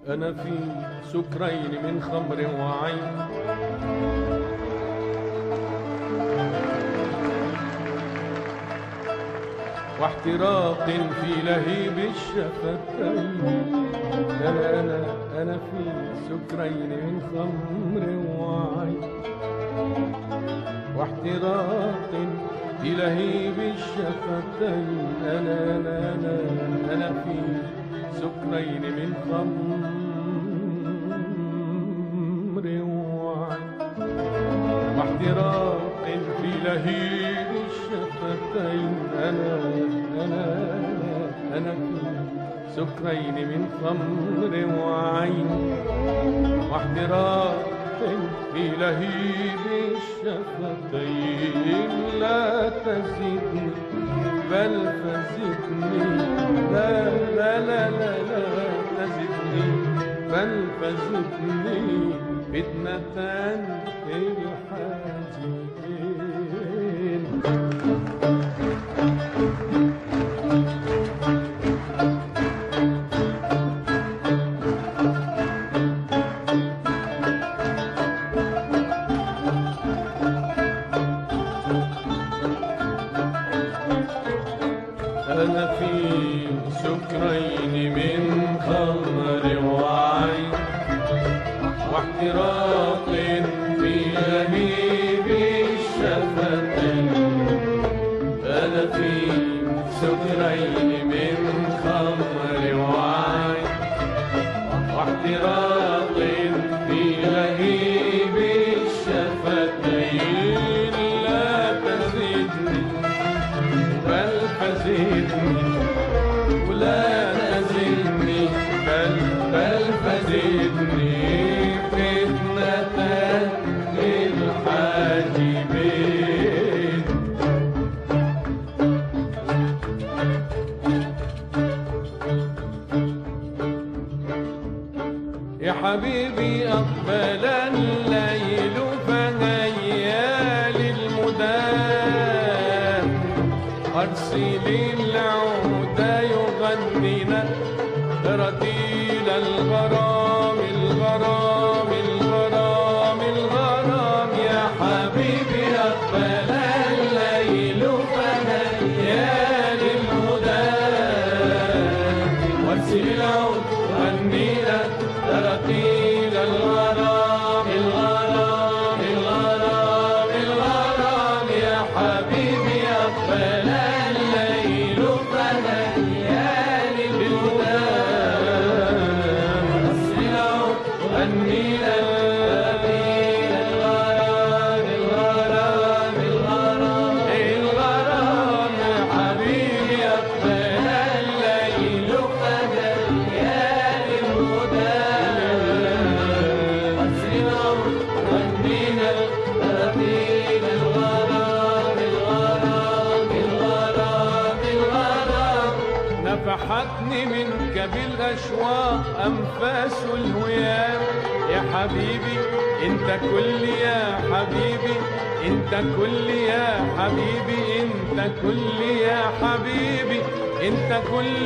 أنا في سكرين من خمر وعين، واحتراق في لهيب الشفتين. أنا في سكرين من خمر وعين، واحتراق في لهيب الشفتين. أنا في سكرين من خمر وعين، واحتراق في لهيب الشفتين. أنا في سكرين من خمر وعين، واحتراق في لهيب الشفتين. لا تزدني بل فزدني، لا لا لا لا لا تزدني بل فزدني فتنة في الحاجبين. أنا في سكرين من خمر وعين، واحتراق في لهيب الشفتين. أنا في سكرين من خمر وعين، واحتراق في لهيب الشفتين. لا تزدني بل فزدني، ولا تزدني بل فزدني فتنة للحاجبين. يا حبيبي أقبل الليل فهيا للمدام، أرسل العود يغنينا ترتيل الغرام الغرام الغرام الغرام. يا حبيبي أقبل الليل فهيا للمدام، وارسل العود يغنينا ترتيل الغرام الغرام الغرام الغرام. يا حبيبي أقبل الليل فهيا للمدام، وارسل العود يغنينا ترتيل الغرام الغرام الغرام الغرام. يا حبيبي أقبل الليل فهيا للمدام، وارسل العود يغنينا ترتيل الغرام الغرام الغرام الغرام. نفحتني منك بالأشواق أنفاس الهيام. يا حبيبي أنت كل يا حبيبي، أنت كل يا حبيبي، أنت كل يا حبيبي، أنت كل.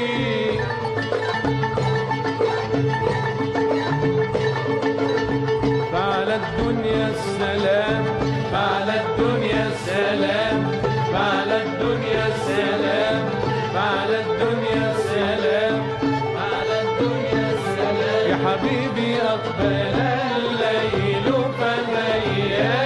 فعلى الدنيا السلام، فعلى الدنيا السلام، فعلى الدنيا السلام، فعلى الدنيا السلام، فعلى الدنيا السلام. يا حبيبي أقبل الليل فهيا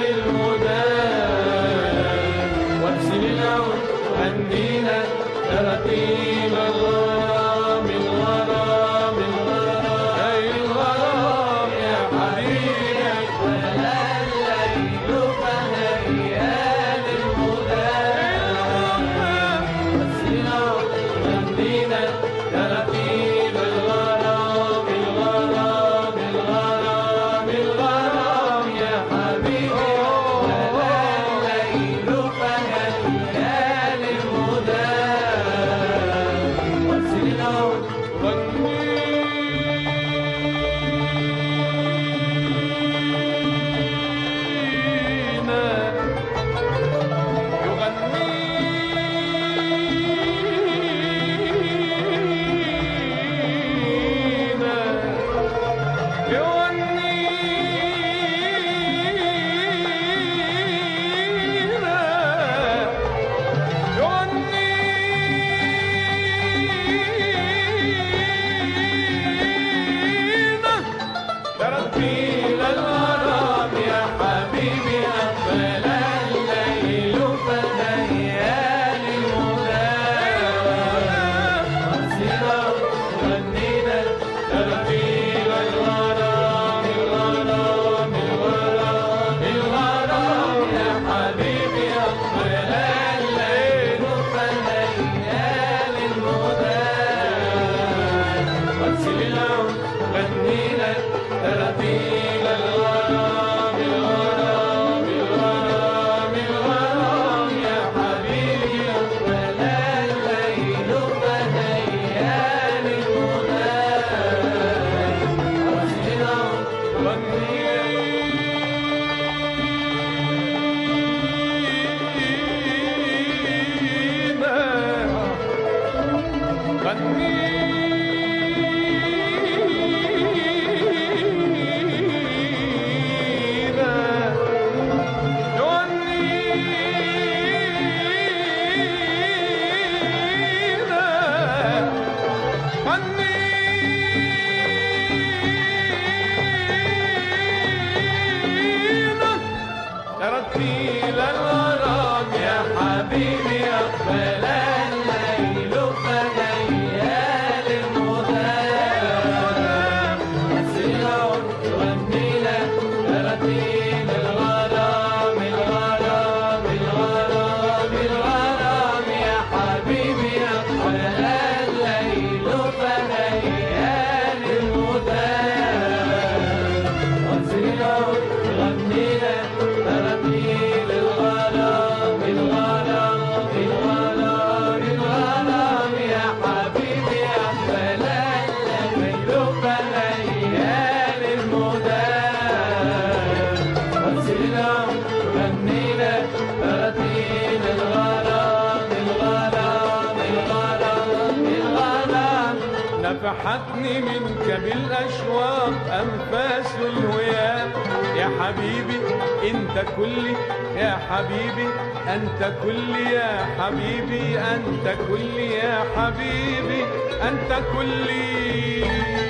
للمدام، وارسل العود يغنينا ترتيل الغرام الغرام الغرام الغرام. يا حبيبي أقبل الليل فهيا للمدام، وارسل العود يغنينا ترتيل الغرام الغرام الغرام الغرام. يا حبيبي أقبل الليل فهيا للمدام، وارسل فحتني منك بالأشواق أنفاس الهيام. يا حبيبي أنت كلي، يا حبيبي أنت كلي، يا حبيبي أنت كلي، يا حبيبي أنت كلي.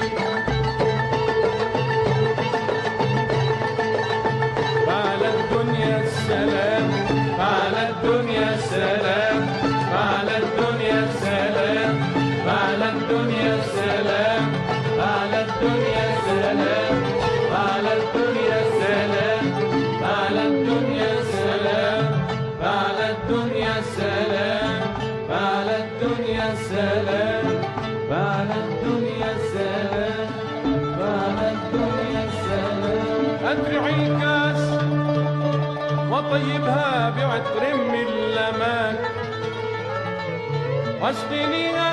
فعلى الدنيا السلام، فعلى الدنيا السلام، فعلى الدنيا السلام، فعلى الدنيا السلام، فعلى الدنيا السلام، فعلى الدنيا السلام، فعلى الدنيا السلام، فعلى الدنيا السلام، فعلى الدنيا السلام، فعلى الدنيا السلام، فعلى الدنيا السلام. أدرع الكاس وطيبها بعطر من لمان، واسقنيها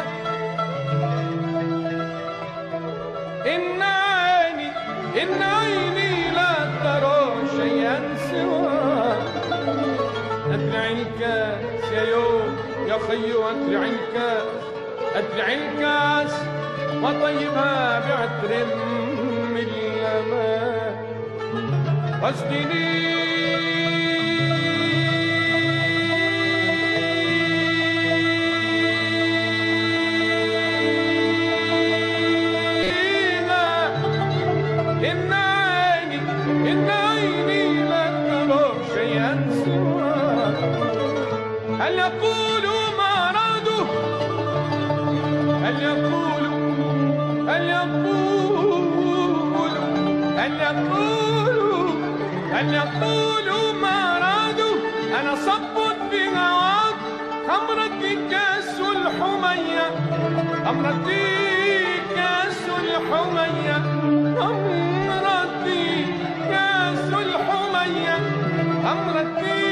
إن عيني لا ترى شيئا سواك. أدرع الكاس يا يوم يا خيو، أدرع الكاس، أدرع الكاس وطيبها بعطر من لمان، واسقنيها إن عيني لا ترى شيئا سواك. هل يقولوا ما أرادوا، هل يقولوا، هل يقولوا، هل يقولوا، هل يقولوا ما أرادوا. أنا صبت في هواك خمرتي كاس الحمية، خمرتي كاس الحمية، خمرتي كاس الحمية، خمرتي